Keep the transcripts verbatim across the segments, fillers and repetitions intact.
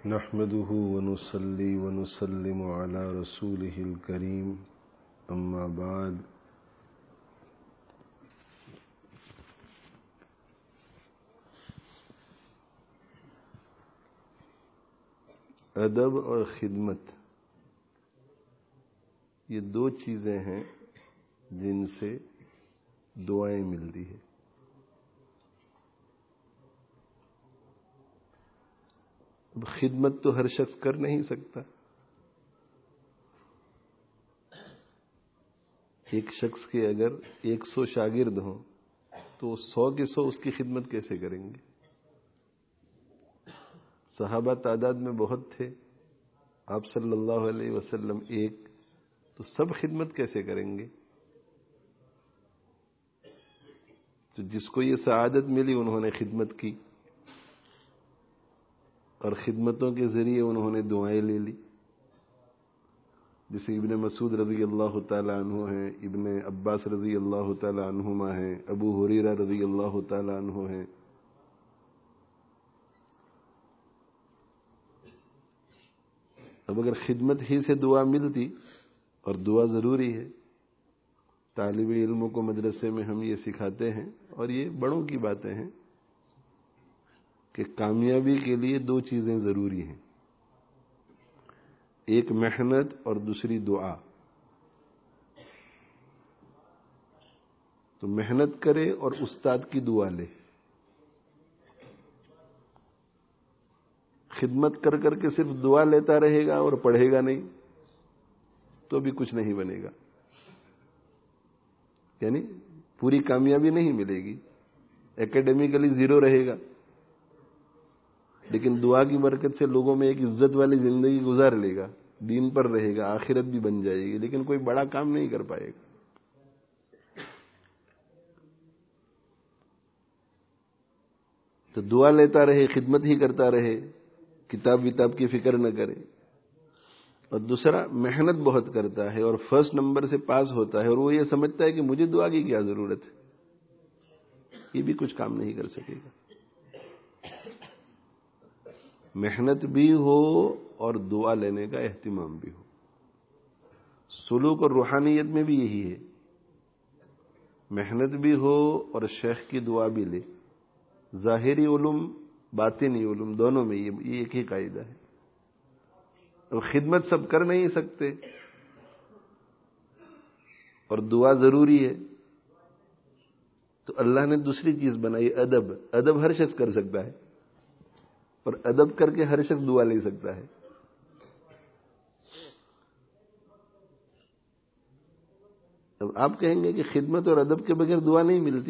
نحمده ونصلي ونسلم على رسوله الكريم اما بعد ادب اور خدمت یہ دو چیزیں ہیں جن سے دعائیں ملتی ہیں. اب خدمت تو ہر شخص کر نہیں سکتا. ایک شخص کے اگر ایک سو شاگرد ہوں تو سو کے سو اس کی خدمت کیسے کریں گے؟ صحابہ تعداد میں بہت تھے، آپ صلی اللہ علیہ وسلم ایک، تو سب خدمت کیسے کریں گے؟ تو جس کو یہ سعادت ملی انہوں نے خدمت کی، اور خدمتوں کے ذریعے انہوں نے دعائیں لے لی. جیسے ابن مسعود رضی اللہ تعالی عنہ ہیں، ابن عباس رضی اللہ تعالی عنہما ہیں، ابو ہریرہ رضی اللہ تعالی عنہ ہیں. اب اگر خدمت ہی سے دعا ملتی، اور دعا ضروری ہے، طالب علموں کو مدرسے میں ہم یہ سکھاتے ہیں، اور یہ بڑوں کی باتیں ہیں کہ کامیابی کے لیے دو چیزیں ضروری ہیں، ایک محنت اور دوسری دعا. تو محنت کرے اور استاد کی دعا لے. خدمت کر کر کے صرف دعا لیتا رہے گا اور پڑھے گا نہیں تو بھی کچھ نہیں بنے گا، یعنی پوری کامیابی نہیں ملے گی، اکیڈمیکلی زیرو رہے گا. لیکن دعا کی برکت سے لوگوں میں ایک عزت والی زندگی گزار لے گا، دین پر رہے گا، آخرت بھی بن جائے گی، لیکن کوئی بڑا کام نہیں کر پائے گا. تو دعا لیتا رہے، خدمت ہی کرتا رہے، کتاب وتاب کی فکر نہ کرے. اور دوسرا محنت بہت کرتا ہے اور فرسٹ نمبر سے پاس ہوتا ہے، اور وہ یہ سمجھتا ہے کہ مجھے دعا کی کیا ضرورت ہے، یہ بھی کچھ کام نہیں کر سکے گا. محنت بھی ہو اور دعا لینے کا اہتمام بھی ہو. سلوک اور روحانیت میں بھی یہی ہے، محنت بھی ہو اور شیخ کی دعا بھی لے. ظاہری علوم، باطنی علوم دونوں میں یہ ایک ہی قاعدہ ہے. اور خدمت سب کر نہیں سکتے، اور دعا ضروری ہے، تو اللہ نے دوسری چیز بنائی، ادب. ادب ہر شخص کر سکتا ہے، اور ادب کر کے ہر شخص دعا لے سکتا ہے. اب آپ کہیں گے کہ خدمت اور ادب کے بغیر دعا نہیں ملتی.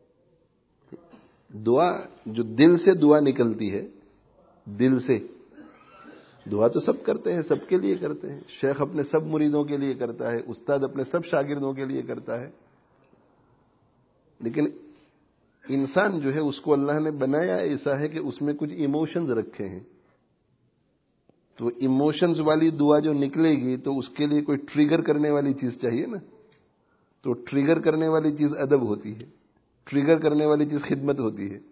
دعا جو دل سے دعا نکلتی ہے، دل سے دعا تو سب کرتے ہیں، سب کے لیے کرتے ہیں. شیخ اپنے سب مریدوں کے لیے کرتا ہے، استاد اپنے سب شاگردوں کے لیے کرتا ہے. لیکن انسان جو ہے اس کو اللہ نے بنایا ایسا ہے کہ اس میں کچھ ایموشنز رکھے ہیں. تو ایموشنز والی دعا جو نکلے گی تو اس کے لیے کوئی ٹریگر کرنے والی چیز چاہیے نا. تو ٹریگر کرنے والی چیز ادب ہوتی ہے، ٹریگر کرنے والی چیز خدمت ہوتی ہے.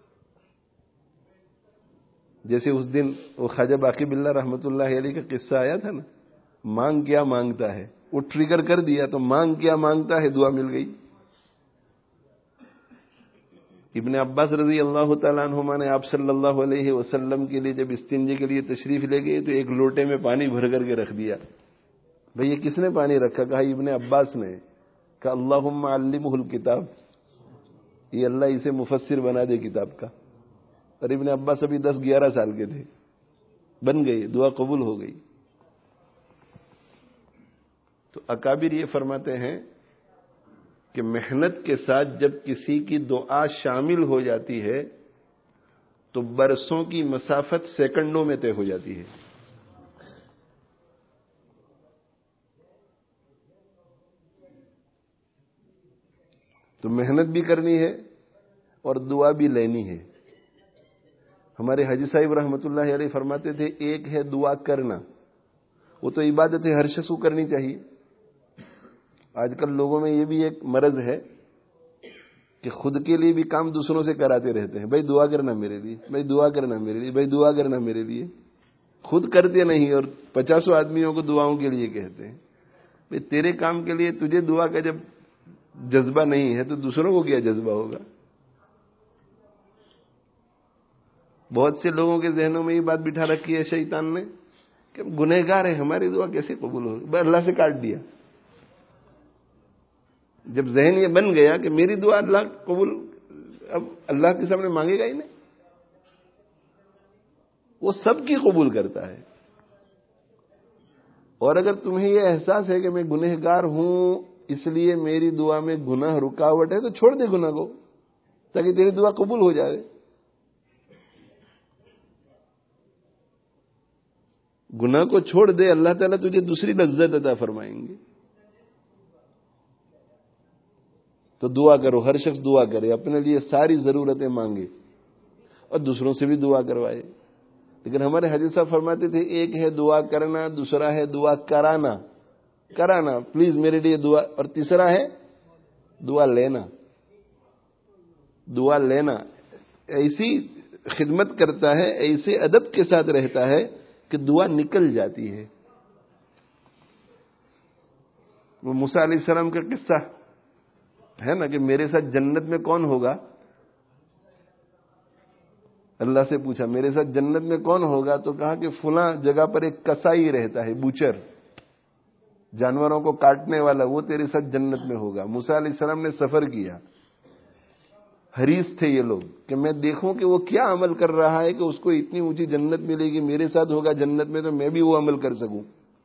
جیسے اس دن وہ خواجہ باقی باللہ رحمۃ اللہ علیہ کا قصہ آیا تھا نا، مانگ کیا مانگتا ہے، وہ ٹریگر کر دیا تو مانگ کیا مانگتا ہے دعا مل گئی. ابن عباس رضی اللہ تعالیٰ عنہما نے آپ صلی اللہ علیہ وسلم کے لیے جب استنجے کے لیے تشریف لے گئے تو ایک لوٹے میں پانی بھر کر کے رکھ دیا. بھئی یہ کس نے پانی رکھا؟ کہا ابن عباس نے. کہا اللہم علمہ الکتاب، یہ اللہ اسے مفسر بنا دے کتاب کا. اور ابن عباس ابھی دس گیارہ سال کے تھے، بن گئی، دعا قبول ہو گئی. تو اکابر یہ فرماتے ہیں کہ محنت کے ساتھ جب کسی کی دعا شامل ہو جاتی ہے تو برسوں کی مسافت سیکنڈوں میں طے ہو جاتی ہے. تو محنت بھی کرنی ہے اور دعا بھی لینی ہے. ہمارے حاجی صاحب رحمۃ اللہ علیہ فرماتے تھے ایک ہے دعا کرنا، وہ تو عبادت ہے، ہر شخص کو کرنی چاہیے. آج کل لوگوں میں یہ بھی ایک مرض ہے کہ خود کے لیے بھی کام دوسروں سے کراتے رہتے ہیں. بھائی دعا کرنا میرے لیے، بھائی دعا کرنا میرے لیے، بھائی دعا کرنا میرے لیے. خود کرتے نہیں اور پچاسوں آدمیوں کو دعاؤں کے لیے کہتے ہیں. بھئی تیرے کام کے لیے تجھے دعا کا جب جذبہ نہیں ہے تو دوسروں کو کیا جذبہ ہوگا؟ بہت سے لوگوں کے ذہنوں میں یہ بات بٹھا رکھی ہے شیطان نے کہ گنہگار ہے، ہماری دعا کیسے قبول ہوگی؟ بس اللہ سے کاٹ دیا. جب ذہن یہ بن گیا کہ میری دعا اللہ قبول، اب اللہ کے سامنے مانگے گا ہی نہیں، وہ سب کی قبول کرتا ہے. اور اگر تمہیں یہ احساس ہے کہ میں گنہگار ہوں اس لیے میری دعا میں گناہ رکاوٹ ہے تو چھوڑ دے گناہ کو تاکہ تیری دعا قبول ہو جائے. گناہ کو چھوڑ دے، اللہ تعالیٰ تجھے دوسری لذت عطا فرمائیں گے. تو دعا کرو، ہر شخص دعا کرے، اپنے لیے ساری ضرورتیں مانگے اور دوسروں سے بھی دعا کروائے. لیکن ہمارے حدیث صاحب فرماتے تھے ایک ہے دعا کرنا، دوسرا ہے دعا کرانا. کرانا پلیز میرے لیے دعا، اور تیسرا ہے دعا لینا. دعا لینا ایسی خدمت کرتا ہے، ایسے ادب کے ساتھ رہتا ہے کہ دعا نکل جاتی ہے. وہ موسیٰ علیہ السلام کا قصہ ہے نا کہ میرے ساتھ جنت میں کون ہوگا؟ اللہ سے پوچھا میرے ساتھ جنت میں کون ہوگا؟ تو کہا کہ فلاں جگہ پر ایک کسائی رہتا ہے، بوچر، جانوروں کو کاٹنے والا، وہ تیرے ساتھ جنت میں ہوگا. موسیٰ علیہ السلام نے سفر کیا، حریص تھے یہ لوگ کہ میں دیکھوں کہ وہ کیا عمل کر رہا ہے کہ اس کو اتنی اونچی جنت ملے گی، میرے ساتھ ہوگا جنت میں تو میں بھی وہ عمل کر سکوں.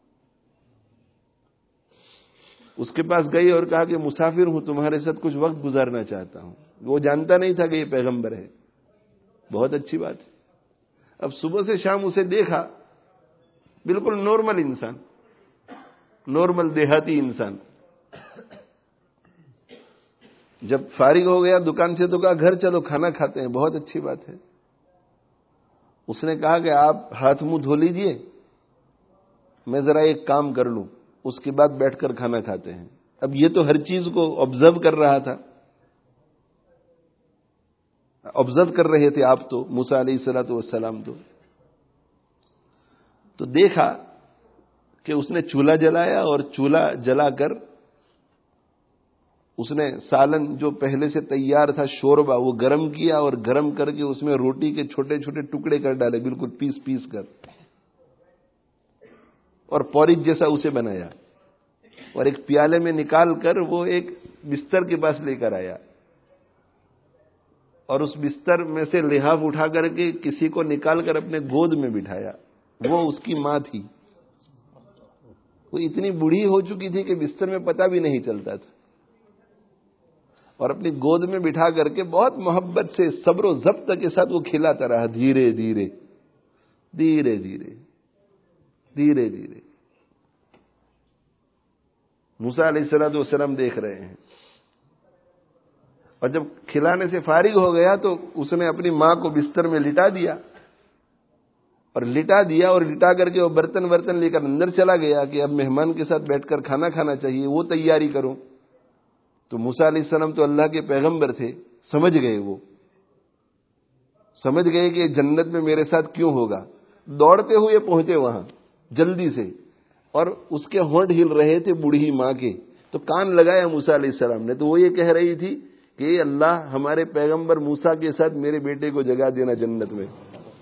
اس کے پاس گئی اور کہا کہ مسافر ہوں، تمہارے ساتھ کچھ وقت گزارنا چاہتا ہوں. وہ جانتا نہیں تھا کہ یہ پیغمبر ہے. بہت اچھی بات ہے. اب صبح سے شام اسے دیکھا، بالکل نارمل انسان، نارمل دیہاتی انسان. جب فارغ ہو گیا دکان سے تو کہا گھر چلو کھانا کھاتے ہیں. بہت اچھی بات ہے. اس نے کہا کہ آپ ہاتھ منہ دھو لیجئے، میں ذرا ایک کام کر لوں، اس کے بعد بیٹھ کر کھانا کھاتے ہیں. اب یہ تو ہر چیز کو آبزرو کر رہا تھا، آبزرو کر رہے تھے آپ تو، موسیٰ علیہ الصلوۃ والسلام تو تو دیکھا کہ اس نے چولہا جلایا اور چولہا جلا کر اس نے سالن جو پہلے سے تیار تھا شوربہ وہ گرم کیا اور گرم کر کے اس میں روٹی کے چھوٹے چھوٹے ٹکڑے کر ڈالے، بالکل پیس پیس کر، اور پورج جیسا اسے بنایا اور ایک پیالے میں نکال کر وہ ایک بستر کے پاس لے کر آیا اور اس بستر میں سے لحاف اٹھا کر کے کسی کو نکال کر اپنے گود میں بٹھایا. وہ اس کی ماں تھی. وہ اتنی بوڑھی ہو چکی تھی کہ بستر میں پتہ بھی نہیں چلتا تھا، اور اپنی گود میں بٹھا کر کے بہت محبت سے صبر و ضبط کے ساتھ وہ کھلاتا رہا، دھیرے دھیرے دھیرے دھیرے دھیرے دھیرے. موسیٰ علیہ الصلوۃ والسلام دیکھ رہے ہیں، اور جب کھلانے سے فارغ ہو گیا تو اس نے اپنی ماں کو بستر میں لٹا دیا اور لٹا دیا اور لٹا کر کے وہ برتن برتن لے کر اندر چلا گیا کہ اب مہمان کے ساتھ بیٹھ کر کھانا کھانا چاہیے، وہ تیاری کرو. تو موسیٰ علیہ السلام تو اللہ کے پیغمبر تھے، سمجھ گئے، وہ سمجھ گئے کہ جنت میں میرے ساتھ کیوں ہوگا. دوڑتے ہوئے پہنچے وہاں جلدی سے، اور اس کے ہونٹ ہل رہے تھے بوڑھی ماں کے. تو کان لگایا موسیٰ علیہ السلام نے، تو وہ یہ کہہ رہی تھی کہ اے اللہ ہمارے پیغمبر موسیٰ کے ساتھ میرے بیٹے کو جگہ دینا جنت میں.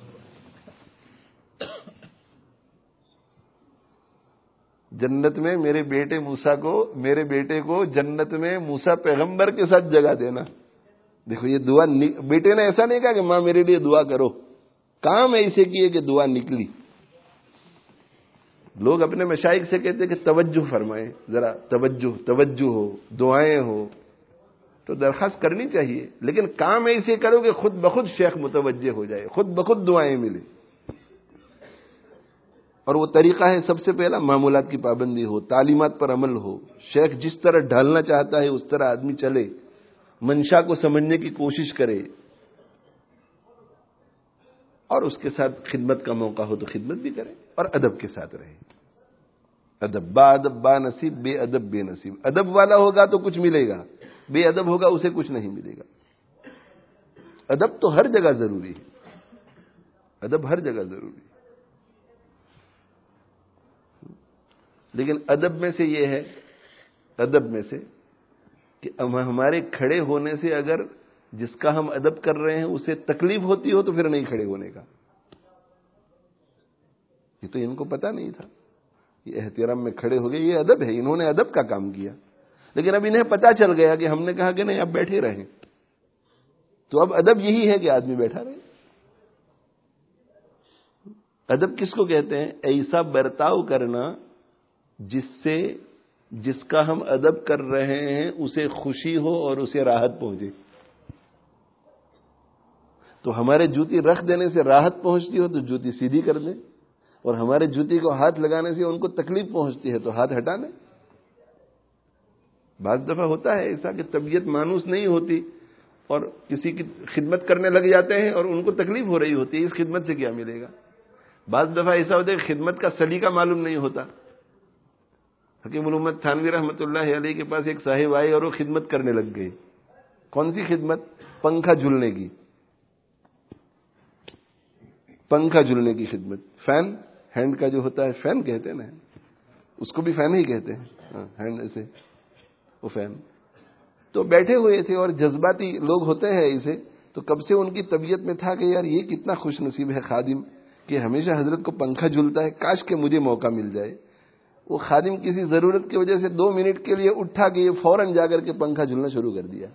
جنت میں میرے بیٹے موسیٰ کو، میرے بیٹے کو جنت میں موسیٰ پیغمبر کے ساتھ جگہ دینا. دیکھو یہ دعا، بیٹے نے ایسا نہیں کہا کہ ماں میرے لیے دعا کرو، کام ایسے کیے کہ دعا نکلی. لوگ اپنے مشائخ سے کہتے کہ توجہ فرمائیں، ذرا توجہ توجہ ہو، دعائیں ہو، تو درخواست کرنی چاہیے، لیکن کام ایسے کرو کہ خود بخود شیخ متوجہ ہو جائے، خود بخود دعائیں ملے. اور وہ طریقہ ہے سب سے پہلا معمولات کی پابندی ہو، تعلیمات پر عمل ہو. شیخ جس طرح ڈھالنا چاہتا ہے اس طرح آدمی چلے، منشا کو سمجھنے کی کوشش کرے، اور اس کے ساتھ خدمت کا موقع ہو تو خدمت بھی کرے اور ادب کے ساتھ رہے. ادب، با ادب با نصیب، بے ادب بے نصیب. ادب والا ہوگا تو کچھ ملے گا، بے ادب ہوگا اسے کچھ نہیں ملے گا. ادب تو ہر جگہ ضروری ہے، ادب ہر جگہ ضروری ہے. لیکن ادب میں سے یہ ہے، ادب میں سے کہ ہمارے کھڑے ہونے سے اگر جس کا ہم ادب کر رہے ہیں اسے تکلیف ہوتی ہو تو پھر نہیں کھڑے ہونے کا. یہ تو ان کو پتا نہیں تھا. یہ احترام میں کھڑے ہو گئے، یہ ادب ہے، انہوں نے ادب کا کام کیا. لیکن اب انہیں پتا چل گیا کہ ہم نے کہا کہ نہیں اب بیٹھے رہیں، تو اب ادب یہی ہے کہ آدمی بیٹھا رہے. ادب کس کو کہتے ہیں؟ ایسا برتاؤ کرنا جس سے جس کا ہم ادب کر رہے ہیں اسے خوشی ہو اور اسے راحت پہنچے. تو ہمارے جوتی رکھ دینے سے راحت پہنچتی ہو تو جوتی سیدھی کر دیں، اور ہمارے جوتی کو ہاتھ لگانے سے ان کو تکلیف پہنچتی ہے تو ہاتھ ہٹا دیں. بعض دفعہ ہوتا ہے ایسا کہ طبیعت مانوس نہیں ہوتی اور کسی کی خدمت کرنے لگ جاتے ہیں اور ان کو تکلیف ہو رہی ہوتی ہے، اس خدمت سے کیا ملے گا. بعض دفعہ ایسا ہوتا ہے کہ خدمت کا سلیقہ معلوم نہیں ہوتا. حکیم الامت تھانوی رحمۃ اللہ علیہ کے پاس ایک صاحب آئے اور وہ خدمت کرنے لگ گئے. کون سی خدمت؟ پنکھا جھولنے کی. پنکھا جھولنے کی خدمت. فین، ہینڈ کا جو ہوتا ہے فین کہتے ہیں نا، اس کو بھی فین ہی کہتے ہیں، ہینڈ سے وہ فین. تو بیٹھے ہوئے تھے اور جذباتی لوگ ہوتے ہیں اسے، تو کب سے ان کی طبیعت میں تھا کہ یار یہ کتنا خوش نصیب ہے خادم کہ ہمیشہ حضرت کو پنکھا جھولتا ہے، کاش کہ مجھے موقع مل جائے. وہ خادم کسی ضرورت کی وجہ سے دو منٹ کے لیے اٹھا کہ یہ فوراً جا کر کے پنکھا جھولنا شروع کر دیا.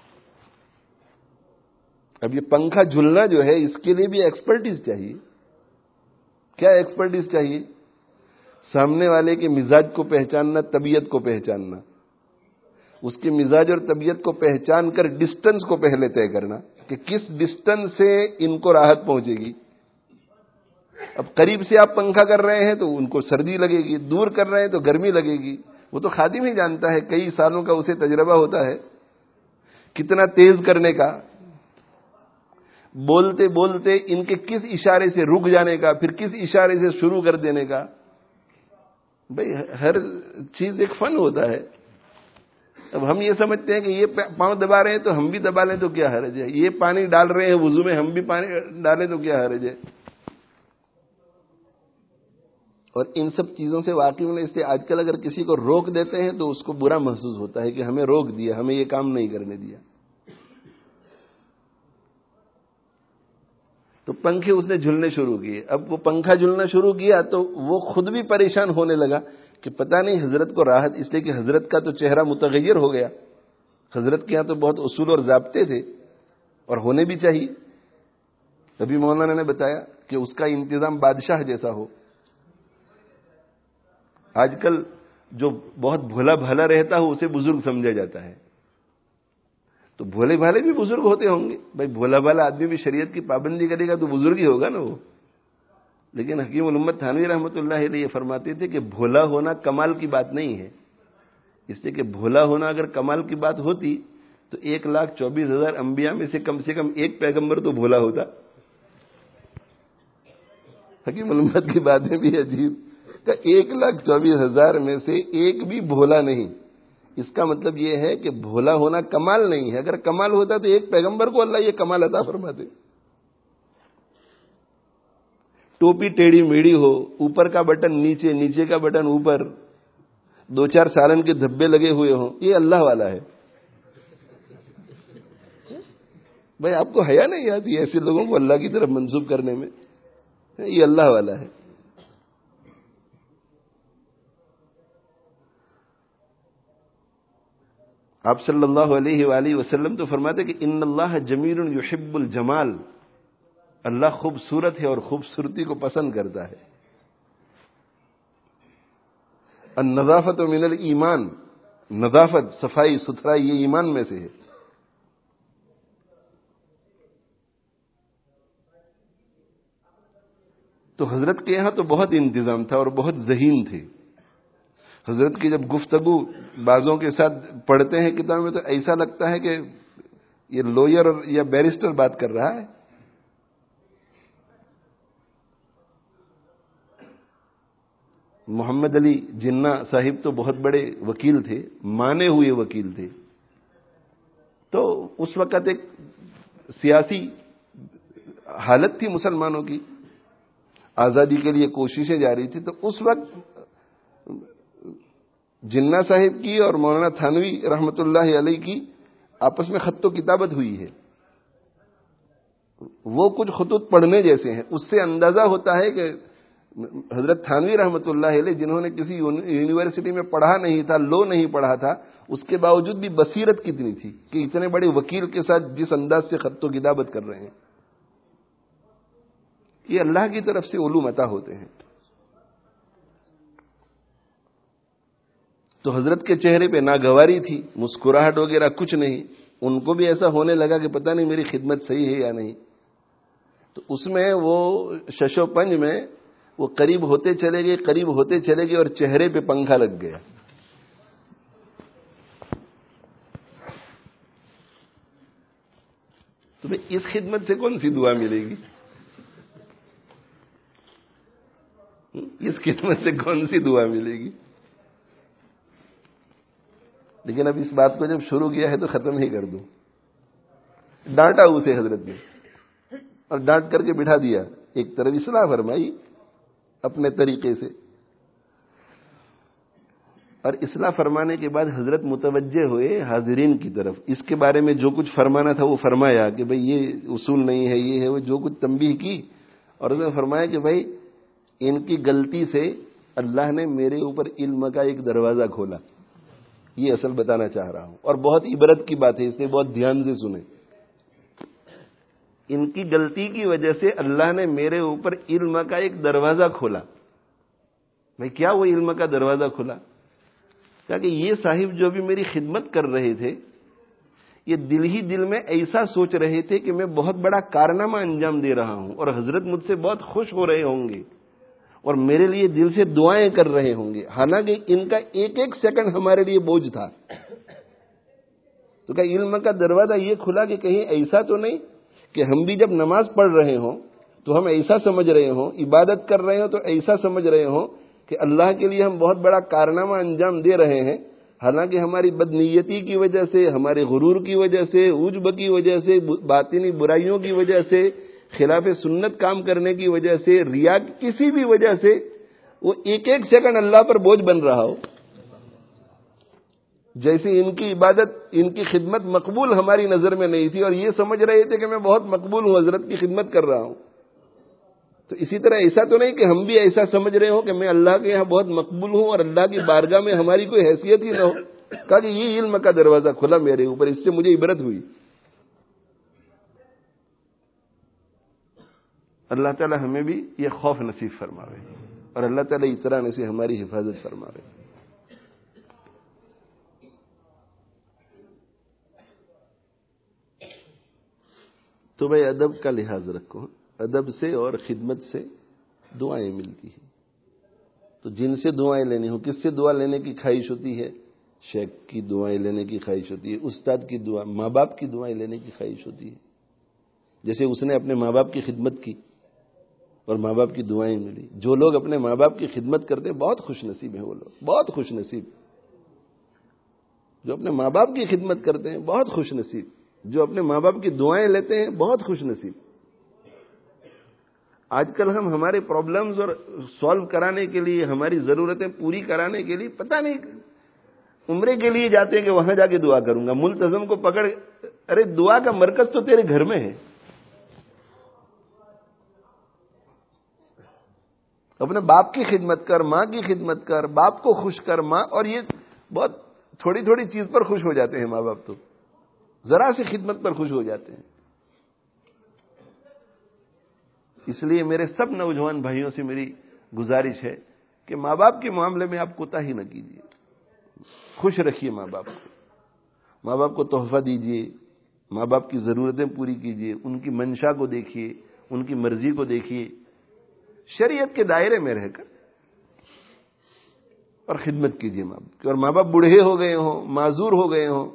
اب یہ پنکھا جھولنا جو ہے اس کے لیے بھی ایکسپرٹیز چاہیے. کیا ایکسپرٹیز چاہیے؟ سامنے والے کے مزاج کو پہچاننا، طبیعت کو پہچاننا. اس کے مزاج اور طبیعت کو پہچان کر ڈسٹنس کو پہلے طے کرنا کہ کس ڈسٹنس سے ان کو راحت پہنچے گی. اب قریب سے آپ پنکھا کر رہے ہیں تو ان کو سردی لگے گی، دور کر رہے ہیں تو گرمی لگے گی. وہ تو خادم ہی جانتا ہے، کئی سالوں کا اسے تجربہ ہوتا ہے کتنا تیز کرنے کا، بولتے بولتے ان کے کس اشارے سے رک جانے کا، پھر کس اشارے سے شروع کر دینے کا. بھئی ہر چیز ایک فن ہوتا ہے. اب ہم یہ سمجھتے ہیں کہ یہ پاؤں دبا رہے ہیں تو ہم بھی دبا لیں تو کیا حرج ہے، یہ پانی ڈال رہے ہیں وضو میں ہم بھی پانی ڈالیں تو کیا حرج ہے. اور ان سب چیزوں سے واقعی میں اس لیے آج کل اگر کسی کو روک دیتے ہیں تو اس کو برا محسوس ہوتا ہے کہ ہمیں روک دیا، ہمیں یہ کام نہیں کرنے دیا. تو پنکھے اس نے جھولنے شروع کیے. اب وہ پنکھا جھولنا شروع کیا تو وہ خود بھی پریشان ہونے لگا کہ پتہ نہیں حضرت کو راحت، اس لیے کہ حضرت کا تو چہرہ متغیر ہو گیا. حضرت کے یہاں تو بہت اصول اور ضابطے تھے اور ہونے بھی چاہیے. ابھی مولانا نے بتایا کہ اس کا انتظام بادشاہ جیسا ہو. آج کل جو بہت بھولا بھالا رہتا ہو اسے بزرگ سمجھا جاتا ہے. تو بھولے بھالے بھی بزرگ ہوتے ہوں گے. بھائی بھولا بھالا آدمی بھی شریعت کی پابندی کرے گا تو بزرگ ہی ہوگا نا وہ. لیکن حکیم الامت تھانوی رحمۃ اللہ علیہ فرماتے تھے کہ بھولا ہونا کمال کی بات نہیں ہے. اس لیے کہ بھولا ہونا اگر کمال کی بات ہوتی تو ایک لاکھ چوبیس ہزار انبیاء میں سے کم سے کم ایک پیغمبر تو بھولا ہوتا. حکیم الامت کی باتیں بھی عجیب کہ ایک لاکھ چوبیس ہزار میں سے ایک بھی بھولا نہیں. اس کا مطلب یہ ہے کہ بھولا ہونا کمال نہیں ہے. اگر کمال ہوتا تو ایک پیغمبر کو اللہ یہ کمال عطا فرماتے. ٹوپی ٹیڑھی میڑھی ہو، اوپر کا بٹن نیچے، نیچے کا بٹن اوپر، دو چار سالن کے دھبے لگے ہوئے ہوں، یہ اللہ والا ہے. بھائی آپ کو حیا نہیں آتی ایسے لوگوں کو اللہ کی طرف منسوب کرنے میں؟ یہ اللہ والا ہے. آپ صلی اللہ علیہ وآلہ وسلم تو فرماتے کہ ان اللہ جمیل یحب الجمال. اللہ خوبصورت ہے اور خوبصورتی کو پسند کرتا ہے. النظافت من الایمان، نظافت، صفائی ستھرائی یہ ایمان میں سے ہے. تو حضرت کے یہاں تو بہت انتظام تھا اور بہت ذہین تھے. حضرت کی جب گفتگو بعضوں کے ساتھ پڑھتے ہیں کتاب میں تو ایسا لگتا ہے کہ یہ لوئر یا بیرسٹر بات کر رہا ہے. محمد علی جناح صاحب تو بہت بڑے وکیل تھے، مانے ہوئے وکیل تھے. تو اس وقت ایک سیاسی حالت تھی مسلمانوں کی، آزادی کے لیے کوششیں جاری تھی. تو اس وقت جنہ صاحب کی اور مولانا تھانوی رحمۃ اللہ علیہ کی آپس میں خط و کتابت ہوئی ہے، وہ کچھ خطوط پڑھنے جیسے ہیں. اس سے اندازہ ہوتا ہے کہ حضرت تھانوی رحمۃ اللہ علیہ جنہوں نے کسی یونیورسٹی میں پڑھا نہیں تھا، لو نہیں پڑھا تھا، اس کے باوجود بھی بصیرت کتنی تھی کہ اتنے بڑے وکیل کے ساتھ جس انداز سے خط و کتابت کر رہے ہیں. یہ اللہ کی طرف سے علوم عطا ہوتے ہیں. تو حضرت کے چہرے پہ ناگواری تھی، مسکراہٹ وغیرہ کچھ نہیں. ان کو بھی ایسا ہونے لگا کہ پتہ نہیں میری خدمت صحیح ہے یا نہیں. تو اس میں وہ ششو پنج میں وہ قریب ہوتے چلے گئے، قریب ہوتے چلے گئے اور چہرے پہ پنکھا لگ گیا. تمہیں اس خدمت سے کون سی دعا ملے گی؟ اس خدمت سے کون سی دعا ملے گی؟ لیکن اب اس بات کو جب شروع کیا ہے تو ختم ہی کر دوں. ڈانٹا اسے حضرت نے اور ڈانٹ کر کے بٹھا دیا. ایک طرف اصلاح فرمائی اپنے طریقے سے، اور اصلاح فرمانے کے بعد حضرت متوجہ ہوئے حاضرین کی طرف. اس کے بارے میں جو کچھ فرمانا تھا وہ فرمایا کہ بھئی یہ اصول نہیں ہے، یہ ہے وہ، جو کچھ تنبیہ کی. اور اس نے فرمایا کہ بھئی ان کی غلطی سے اللہ نے میرے اوپر علم کا ایک دروازہ کھولا. یہ اصل بتانا چاہ رہا ہوں، اور بہت عبرت کی بات ہے، اس لیے بہت دھیان سے سنیں. ان کی غلطی کی وجہ سے اللہ نے میرے اوپر علم کا ایک دروازہ کھولا. بھئی کیا وہ علم کا دروازہ کھلا؟ کہا کہ یہ صاحب جو بھی میری خدمت کر رہے تھے، یہ دل ہی دل میں ایسا سوچ رہے تھے کہ میں بہت بڑا کارنامہ انجام دے رہا ہوں اور حضرت مجھ سے بہت خوش ہو رہے ہوں گے اور میرے لیے دل سے دعائیں کر رہے ہوں گے، حالانکہ ان کا ایک ایک سیکنڈ ہمارے لیے بوجھ تھا. تو کہ علم کا دروازہ یہ کھلا کہ کہیں ایسا تو نہیں کہ ہم بھی جب نماز پڑھ رہے ہوں تو ہم ایسا سمجھ رہے ہوں، عبادت کر رہے ہوں تو ایسا سمجھ رہے ہوں کہ اللہ کے لیے ہم بہت بڑا کارنامہ انجام دے رہے ہیں، حالانکہ ہماری بدنیتی کی وجہ سے، ہمارے غرور کی وجہ سے، عجب کی وجہ سے، باطنی برائیوں کی وجہ سے، خلاف سنت کام کرنے کی وجہ سے، ریا کسی بھی وجہ سے وہ ایک ایک سیکنڈ اللہ پر بوجھ بن رہا ہو. جیسے ان کی عبادت، ان کی خدمت مقبول ہماری نظر میں نہیں تھی اور یہ سمجھ رہے تھے کہ میں بہت مقبول ہوں، حضرت کی خدمت کر رہا ہوں. تو اسی طرح ایسا تو نہیں کہ ہم بھی ایسا سمجھ رہے ہوں کہ میں اللہ کے یہاں بہت مقبول ہوں اور اللہ کی بارگاہ میں ہماری کوئی حیثیت ہی نہ ہو. کہا کہ یہ علم کا دروازہ کھلا میرے اوپر، اس سے مجھے عبرت ہوئی. اللہ تعالی ہمیں بھی یہ خوف نصیب فرماوے اور اللہ تعالی اس طرح سے ہماری حفاظت فرماوے. تو بھائی ادب کا لحاظ رکھو، ادب سے اور خدمت سے دعائیں ملتی ہیں. تو جن سے دعائیں لینی ہو، کس سے دعا لینے کی خواہش ہوتی ہے؟ شیخ کی دعائیں لینے کی خواہش ہوتی ہے، استاد کی دعا، ماں باپ کی دعائیں لینے کی خواہش ہوتی ہے. جیسے اس نے اپنے ماں باپ کی خدمت کی اور ماں باپ کی دعائیں ملی. جو لوگ اپنے ماں باپ کی خدمت کرتے ہیں بہت خوش نصیب ہیں، وہ لوگ بہت خوش نصیب. جو اپنے ماں باپ کی خدمت کرتے ہیں بہت خوش نصیب. جو اپنے ماں باپ کی دعائیں لیتے ہیں بہت خوش نصیب. آج کل ہم ہمارے پرابلمز اور سالو کرانے کے لیے، ہماری ضرورتیں پوری کرانے کے لیے پتہ نہیں عمرے کے لیے جاتے ہیں کہ وہاں جا کے دعا کروں گا. ملتزم کو پکڑ، ارے دعا کا مرکز تو تیرے گھر میں ہے. اپنے باپ کی خدمت کر، ماں کی خدمت کر، باپ کو خوش کر. ماں اور یہ بہت تھوڑی تھوڑی چیز پر خوش ہو جاتے ہیں ماں باپ، تو ذرا سی خدمت پر خوش ہو جاتے ہیں. اس لیے میرے سب نوجوان بھائیوں سے میری گزارش ہے کہ ماں باپ کے معاملے میں آپ کوتاہی نہ کیجیے، خوش رکھیے ماں باپ کو. ماں باپ کو تحفہ دیجیے، ماں باپ کی ضرورتیں پوری کیجیے، ان کی منشا کو دیکھیے، ان کی مرضی کو دیکھیے، شریعت کے دائرے میں رہ کر اور خدمت کیجیے ماں باپ کی. اور ماں باپ بوڑھے ہو گئے ہوں، معذور ہو گئے ہوں،